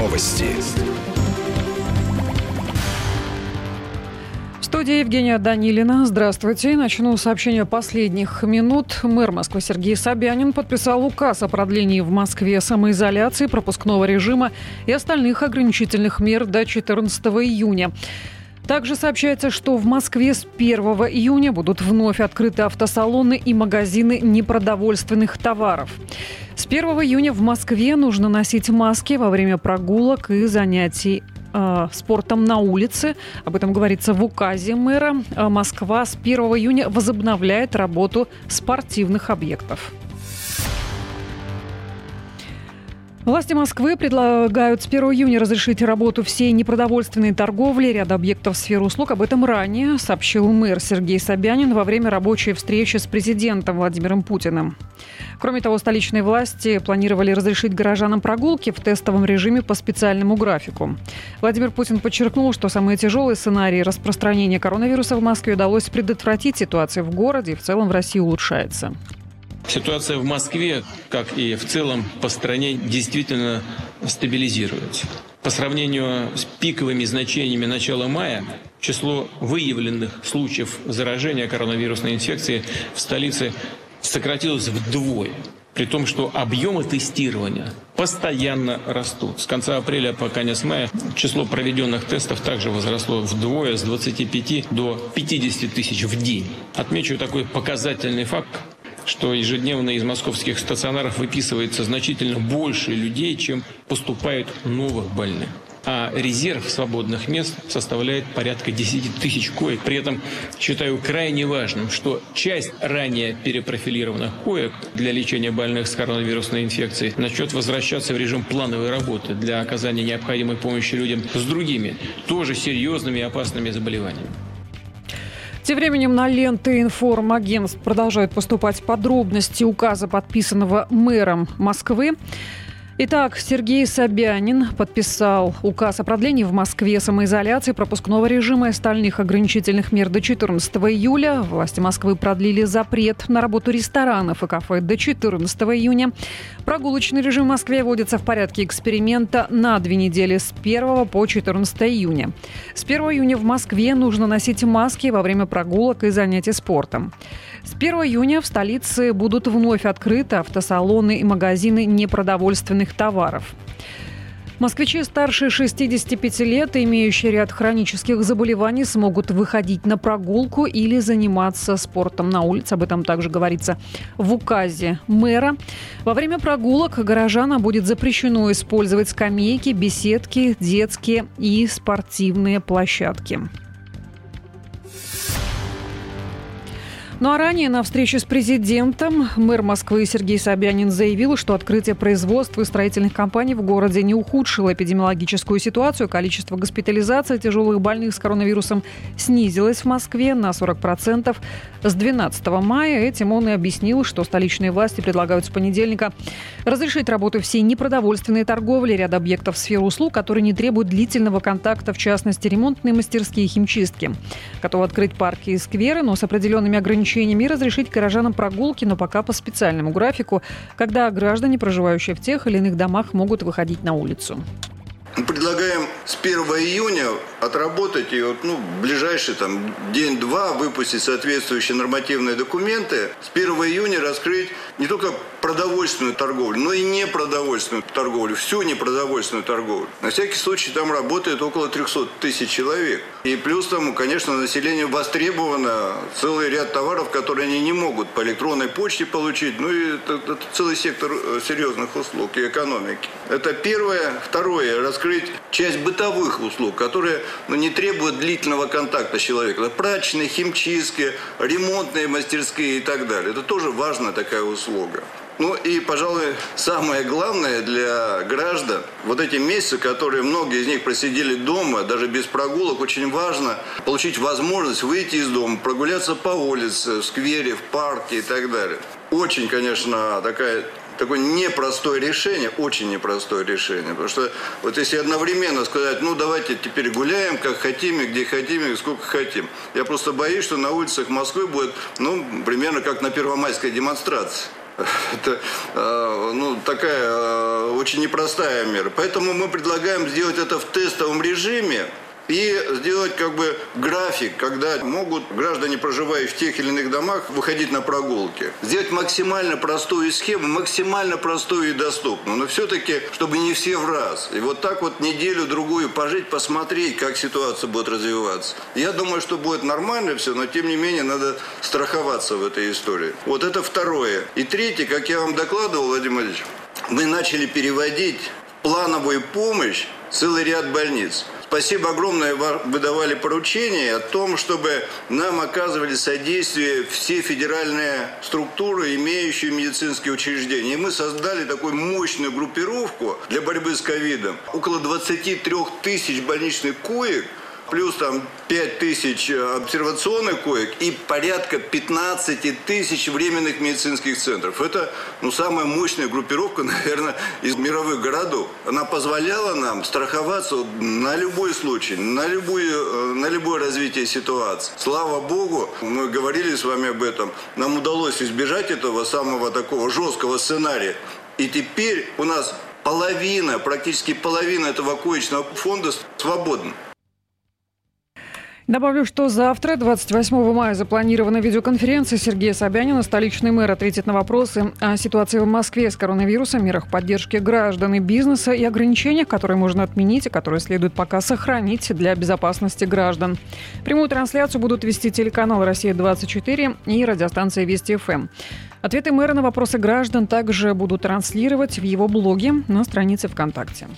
Новости. В студии Евгения Данилина. Здравствуйте. Начну сообщение последних минут. Мэр Москвы Сергей Собянин подписал указ о продлении в Москве самоизоляции, пропускного режима и остальных ограничительных мер до 14 июня. Также сообщается, что в Москве с 1 июня будут вновь открыты автосалоны и магазины непродовольственных товаров. С 1 июня в Москве нужно носить маски во время прогулок и занятий спортом на улице. Об этом говорится в указе мэра. Москва с 1 июня возобновляет работу спортивных объектов. Власти Москвы предлагают с 1 июня разрешить работу всей непродовольственной торговли, ряда объектов сферы услуг. Об этом ранее сообщил мэр Сергей Собянин во время рабочей встречи с президентом Владимиром Путиным. Кроме того, столичные власти планировали разрешить горожанам прогулки в тестовом режиме по специальному графику. Владимир Путин подчеркнул, что самые тяжелые сценарии распространения коронавируса в Москве удалось предотвратить. Ситуация в городе и в целом в России улучшается. Ситуация в Москве, как и в целом по стране, действительно стабилизируется. По сравнению с пиковыми значениями начала мая, число выявленных случаев заражения коронавирусной инфекцией в столице сократилось вдвое. При том, что объемы тестирования постоянно растут. С конца апреля по конец мая число проведенных тестов также возросло вдвое, с 25 до 50 тысяч в день. Отмечу такой показательный факт, что ежедневно из московских стационаров выписывается значительно больше людей, чем поступает новых больных. А резерв свободных мест составляет порядка 10 тысяч коек. При этом считаю крайне важным, что часть ранее перепрофилированных коек для лечения больных с коронавирусной инфекцией начнет возвращаться в режим плановой работы для оказания необходимой помощи людям с другими, тоже серьезными и опасными заболеваниями. Тем временем на ленты информагентств продолжают поступать подробности указа, подписанного мэром Москвы. Итак, Сергей Собянин подписал указ о продлении в Москве самоизоляции, пропускного режима и остальных ограничительных мер до 14 июля. Власти Москвы продлили запрет на работу ресторанов и кафе до 14 июня. Прогулочный режим в Москве вводится в порядке эксперимента на 2 недели с 1 по 14 июня. С 1 июня в Москве нужно носить маски во время прогулок и занятий спортом. С 1 июня в столице будут вновь открыты автосалоны и магазины непродовольственных товаров. Москвичи старше 65 лет, имеющие ряд хронических заболеваний, смогут выходить на прогулку или заниматься спортом на улице. Об этом также говорится в указе мэра. Во время прогулок горожанам будет запрещено использовать скамейки, беседки, детские и спортивные площадки. Ну а ранее на встрече с президентом мэр Москвы Сергей Собянин заявил, что открытие производства и строительных компаний в городе не ухудшило эпидемиологическую ситуацию. Количество госпитализаций тяжелых больных с коронавирусом снизилось в Москве на 40% с 12 мая. Этим он и объяснил, что столичные власти предлагают с понедельника разрешить работу всей непродовольственной торговли, ряд объектов сферы услуг, которые не требуют длительного контакта, в частности, ремонтные мастерские и химчистки. Готовы открыть парки и скверы, но с определенными ограничениями, и разрешить горожанам прогулки, но пока по специальному графику, когда граждане, проживающие в тех или иных домах, могут выходить на улицу. Мы предлагаем с 1 июня отработать и в ближайший день-два выпустить соответствующие нормативные документы. С 1 июня раскрыть не только продовольственную торговлю, но и непродовольственную торговлю, всю непродовольственную торговлю. На всякий случай там работает около 300 тысяч человек. И плюс конечно, население востребовано целый ряд товаров, которые они не могут по электронной почте получить. И это целый сектор серьезных услуг и экономики. Это первое. Второе. Раскрыть часть бытовых услуг, которые не требуют длительного контакта с человеком. Это прачечные, химчистки, ремонтные мастерские и так далее. Это тоже важная такая услуга. И, пожалуй, самое главное для граждан, эти месяцы, которые многие из них просидели дома, даже без прогулок, очень важно получить возможность выйти из дома, прогуляться по улице, в сквере, в парке и так далее. Очень, конечно, такое непростое решение, очень непростое решение. Потому что если одновременно сказать, давайте теперь гуляем, как хотим, и где хотим, и сколько хотим. Я просто боюсь, что на улицах Москвы будет, примерно как на первомайской демонстрации. Это такая очень непростая мера. Поэтому мы предлагаем сделать это в тестовом режиме и сделать график, когда могут граждане, проживающие в тех или иных домах, выходить на прогулки. Сделать максимально простую схему, максимально простую и доступную, но все-таки, чтобы не все в раз. И вот так неделю-другую пожить, посмотреть, как ситуация будет развиваться. Я думаю, что будет нормально все, но тем не менее надо страховаться в этой истории. Вот это второе. И третье, как я вам докладывал, Владимир Владимирович, мы начали переводить в плановую помощь целый ряд больниц. Спасибо огромное, вы давали поручение о том, чтобы нам оказывали содействие все федеральные структуры, имеющие медицинские учреждения. И мы создали такую мощную группировку для борьбы с ковидом. Около 23 тысяч больничных коек, плюс 5 тысяч обсервационных коек и порядка 15 тысяч временных медицинских центров. Это самая мощная группировка, наверное, из мировых городов. Она позволяла нам страховаться на любой случай, на любое развитие ситуации. Слава Богу, мы говорили с вами об этом, нам удалось избежать этого самого такого жесткого сценария. И теперь у нас практически половина этого коечного фонда свободна. Добавлю, что завтра, 28 мая, запланирована видеоконференция Сергея Собянина. Столичный мэр ответит на вопросы о ситуации в Москве с коронавирусом, мерах поддержки граждан и бизнеса и ограничениях, которые можно отменить и которые следует пока сохранить для безопасности граждан. Прямую трансляцию будут вести телеканал «Россия-24» и радиостанция «Вести ФМ». Ответы мэра на вопросы граждан также будут транслировать в его блоге на странице ВКонтакте.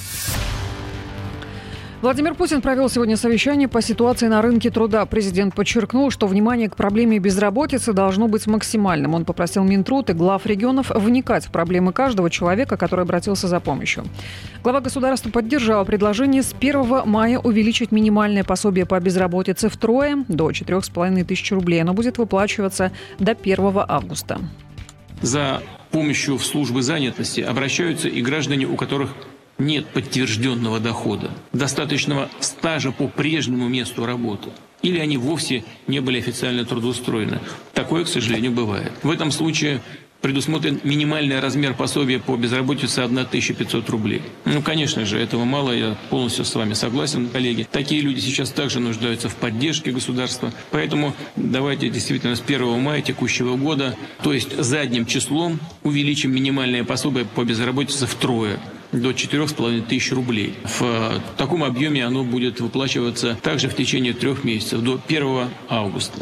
Владимир Путин провел сегодня совещание по ситуации на рынке труда. Президент подчеркнул, что внимание к проблеме безработицы должно быть максимальным. Он попросил Минтруд и глав регионов вникать в проблемы каждого человека, который обратился за помощью. Глава государства поддержал предложение с 1 мая увеличить минимальное пособие по безработице втрое до 4,5 тысяч рублей. Оно будет выплачиваться до 1 августа. За помощью в службы занятости обращаются и граждане, у которых нет подтвержденного дохода, достаточного стажа по прежнему месту работы, или они вовсе не были официально трудоустроены. Такое, к сожалению, бывает. В этом случае предусмотрен минимальный размер пособия по безработице 1500 рублей. Конечно же, этого мало, я полностью с вами согласен, коллеги. Такие люди сейчас также нуждаются в поддержке государства. Поэтому давайте действительно с 1 мая текущего года, то есть задним числом, увеличим минимальное пособие по безработице втрое, до 4,5 тысяч рублей. В таком объеме оно будет выплачиваться также в течение 3 месяцев, до 1 августа.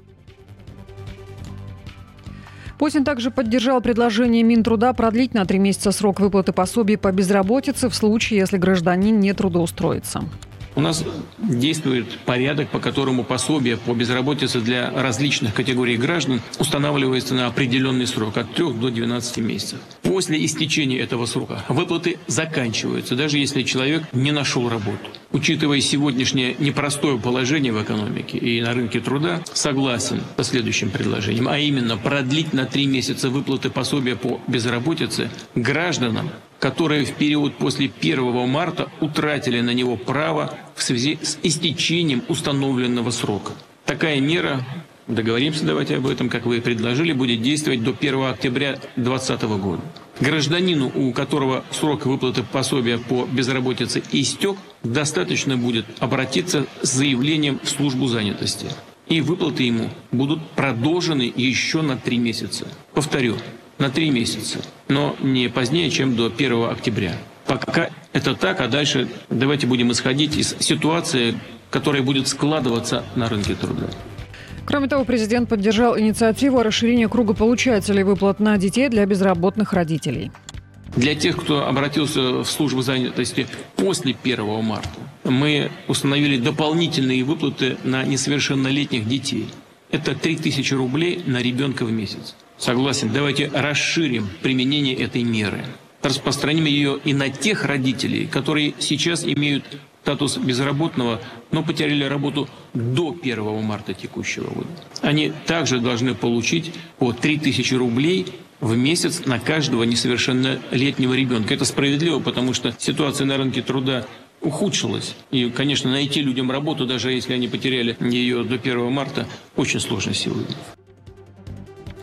Путин также поддержал предложение Минтруда продлить на 3 месяца срок выплаты пособий по безработице в случае, если гражданин не трудоустроится. У нас действует порядок, по которому пособие по безработице для различных категорий граждан устанавливается на определенный срок от 3 до 12 месяцев. После истечения этого срока выплаты заканчиваются, даже если человек не нашел работу. Учитывая сегодняшнее непростое положение в экономике и на рынке труда, согласен со следующим предложением, а именно продлить на 3 месяца выплаты пособия по безработице гражданам, которые в период после 1 марта утратили на него право в связи с истечением установленного срока. Такая мера, договоримся давайте об этом, как вы предложили, будет действовать до 1 октября 2020 года. Гражданину, у которого срок выплаты пособия по безработице истек, достаточно будет обратиться с заявлением в службу занятости. И выплаты ему будут продолжены еще на 3 месяца. Повторю, на 3 месяца, но не позднее, чем до 1 октября. Пока это так, а дальше давайте будем исходить из ситуации, которая будет складываться на рынке труда. Кроме того, президент поддержал инициативу о расширении круга получателей выплат на детей для безработных родителей. Для тех, кто обратился в службу занятости после 1 марта, мы установили дополнительные выплаты на несовершеннолетних детей. Это 3000 рублей на ребенка в месяц. Согласен, давайте расширим применение этой меры. Распространим ее и на тех родителей, которые сейчас имеют статус безработного, но потеряли работу до 1 марта текущего года. Они также должны получить по 3000 рублей в месяц на каждого несовершеннолетнего ребенка. Это справедливо, потому что ситуация на рынке труда ухудшилась. И, конечно, найти людям работу, даже если они потеряли ее до 1 марта, очень сложно сегодня.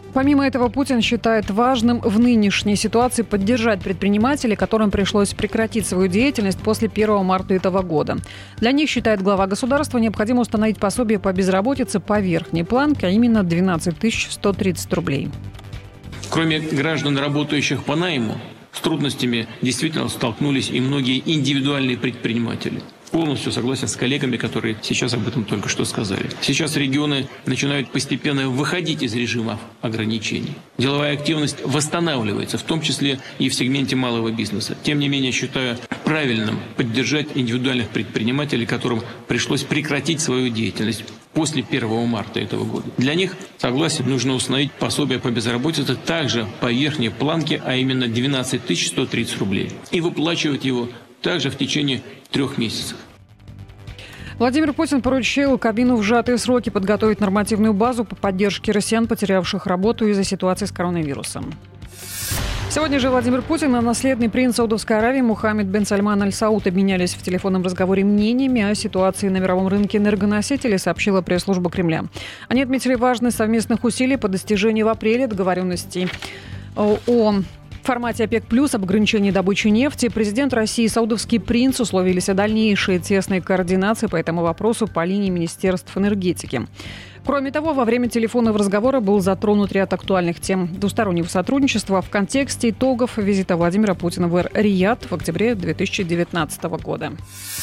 Помимо этого, Путин считает важным в нынешней ситуации поддержать предпринимателей, которым пришлось прекратить свою деятельность после 1 марта этого года. Для них, считает глава государства, необходимо установить пособие по безработице по верхней планке, а именно 12 130 рублей. Кроме граждан, работающих по найму, с трудностями действительно столкнулись и многие индивидуальные предприниматели. Полностью согласен с коллегами, которые сейчас об этом только что сказали. Сейчас регионы начинают постепенно выходить из режима ограничений. Деловая активность восстанавливается, в том числе и в сегменте малого бизнеса. Тем не менее, считаю правильным поддержать индивидуальных предпринимателей, которым пришлось прекратить свою деятельность после 1 марта этого года. Для них, согласен, нужно установить пособие по безработице также по верхней планке, а именно 12 130 рублей. И выплачивать его также в течение 3 месяцев. Владимир Путин поручил Кабмину в сжатые сроки подготовить нормативную базу по поддержке россиян, потерявших работу из-за ситуации с коронавирусом. Сегодня же Владимир Путин и наследный принц Саудовской Аравии Мухаммед бен Сальман Аль Сауд обменялись в телефонном разговоре мнениями о ситуации на мировом рынке энергоносителей, сообщила пресс-служба Кремля. Они отметили важность совместных усилий по достижению в апреле договоренностей о в формате ОПЕК+, об ограничении добычи нефти. Президент России и саудовский принц условились о дальнейшей тесной координации по этому вопросу по линии Министерств энергетики. Кроме того, во время телефонного разговора был затронут ряд актуальных тем двустороннего сотрудничества в контексте итогов визита Владимира Путина в Эр-Рияд в октябре 2019 года.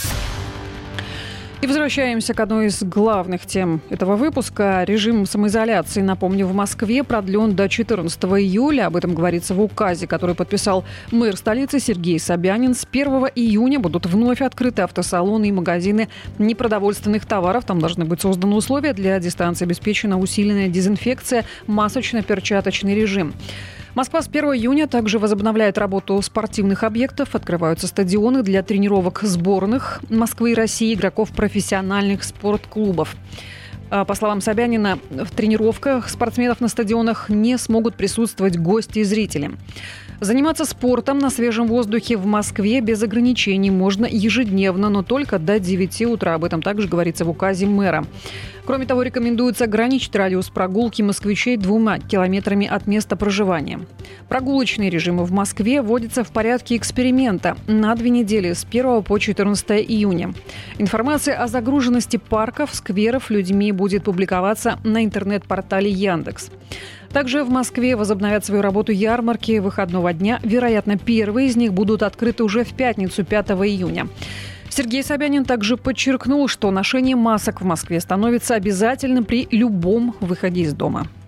И возвращаемся к одной из главных тем этого выпуска. Режим самоизоляции, напомню, в Москве продлен до 14 июля. Об этом говорится в указе, который подписал мэр столицы Сергей Собянин. С 1 июня будут вновь открыты автосалоны и магазины непродовольственных товаров. Там должны быть созданы условия для дистанции, обеспечена усиленная дезинфекция, масочно-перчаточный режим. Москва с 1 июня также возобновляет работу спортивных объектов. Открываются стадионы для тренировок сборных Москвы и России, игроков профессиональных спортклубов. По словам Собянина, в тренировках спортсменов на стадионах не смогут присутствовать гости и зрители. Заниматься спортом на свежем воздухе в Москве без ограничений можно ежедневно, но только до 9 утра. Об этом также говорится в указе мэра. Кроме того, рекомендуется ограничить радиус прогулки москвичей 2 километрами от места проживания. Прогулочные режимы в Москве вводятся в порядке эксперимента на 2 недели с 1 по 14 июня. Информация о загруженности парков, скверов людьми будет публиковаться на интернет-портале Яндекс. Также в Москве возобновят свою работу ярмарки выходного дня. Вероятно, первые из них будут открыты уже в пятницу, 5 июня. Сергей Собянин также подчеркнул, что ношение масок в Москве становится обязательным при любом выходе из дома.